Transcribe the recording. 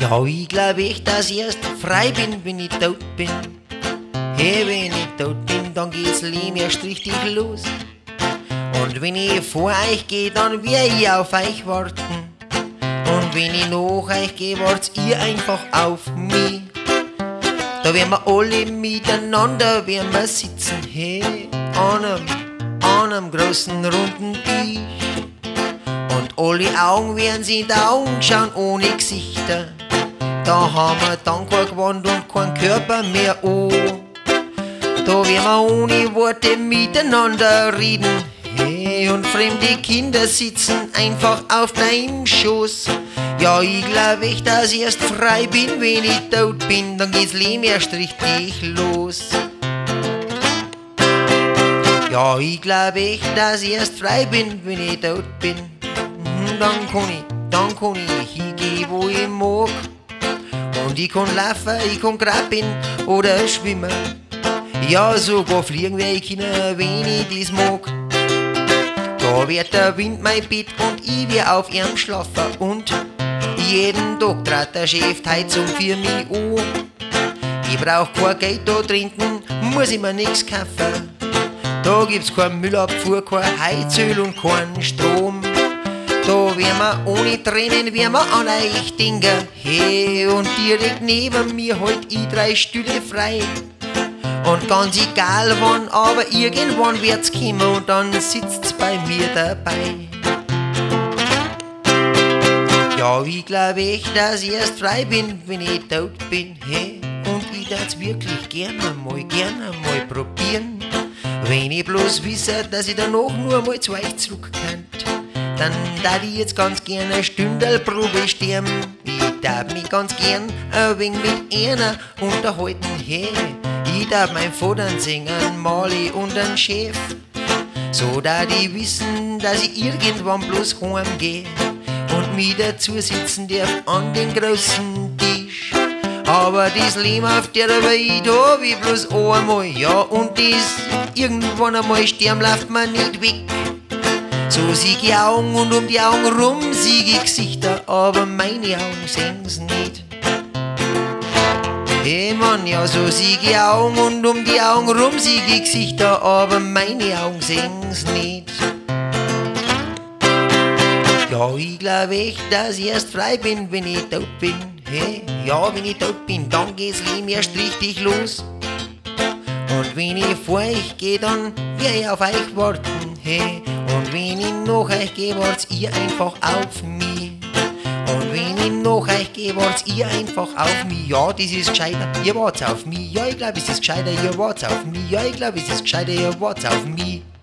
Ja, ich glaub echt, dass ich erst frei bin, wenn ich tot bin. Hey, wenn ich tot bin, dann geht's Leben erst richtig los. Und wenn ich vor euch geh, dann werd ich auf euch warten. Und wenn ich nach euch geh, wart's ihr einfach auf mich. Da werden wir alle miteinander werden wir sitzen, hey, an einem großen runden Tisch. Und alle Augen werden sich in die Augen schauen ohne Gesichter. Da haben wir dann kein Gewand und keinen Körper mehr an. Da werden wir ohne Worte miteinander reden. Hey, und fremde Kinder sitzen einfach auf deinem Schoß. Ja, ich glaub echt, dass ich erst frei bin, wenn ich tot bin. Dann geht's Leben erst richtig los. Ja, ich glaub echt, dass ich erst frei bin, wenn ich tot bin. Dann kann ich hingehen, wo ich mag. Und ich kann laufen, ich kann graben oder schwimmen. Ja, sogar fliegen werde ich können, wenn ich das mag. Da wird der Wind mein Bett und ich werde auf ihm schlafen. Und jeden Tag trat der Chef die Heizung für mich an. Ich brauch kein Geld da trinken, muss ich mir nix kaufen. Da gibt's kein Müllabfuhr, kein Heizöl und keinen Strom. Da werden wir ohne Tränen werden wir an euch denken. Hey, und direkt neben mir halt ich 3 Stühle frei. Und ganz egal wann, aber irgendwann wird's kommen und dann sitzt bei mir dabei. Ja, ich glaub echt, dass ich erst frei bin, wenn ich tot bin, hey. Und ich würd's wirklich gerne mal probieren. Wenn ich bloß wisse, dass ich danach nur mal zu euch zurück könnt, dann darf ich jetzt ganz gerne eine Stündel Probe sterben. Ich darf mich ganz gern ein wenig mit einer unterhalten, hey. Ich darf mein Vater singen, Mali und einen Chef. So da die wissen, dass ich irgendwann bloß heimgeh und mich dazu sitzen darf an den großen Tisch. Aber das Leben auf der Welt hab ich bloß einmal, ja, und das irgendwann einmal sterben läuft mir nicht weg. So sieg ich Augen und um die Augen rum sieg ich Gesichter, aber meine Augen sehen's nicht. Hey Mann, ja, so sieg ich Augen und um die Augen rum sieg ich Gesichter, aber meine Augen sehen's nicht. Ja, ich glaub echt, dass ich erst frei bin, wenn ich tot bin. Hey, ja, wenn ich tot bin, dann geht's Leben erst richtig los. Und wenn ich vor euch geh, dann werd ich auf euch warten, hey. Und wenn ich nach euch geh, wart's ihr einfach auf mich. Und wenn ich nach euch geh, wart's ihr einfach auf mich. Ja, das ist gescheiter, ihr wart's auf mich. Ja, ich glaub, es ist gescheiter, ihr wart's auf mich. Ja, ich glaub, es ist gescheiter, ihr wart's auf mich.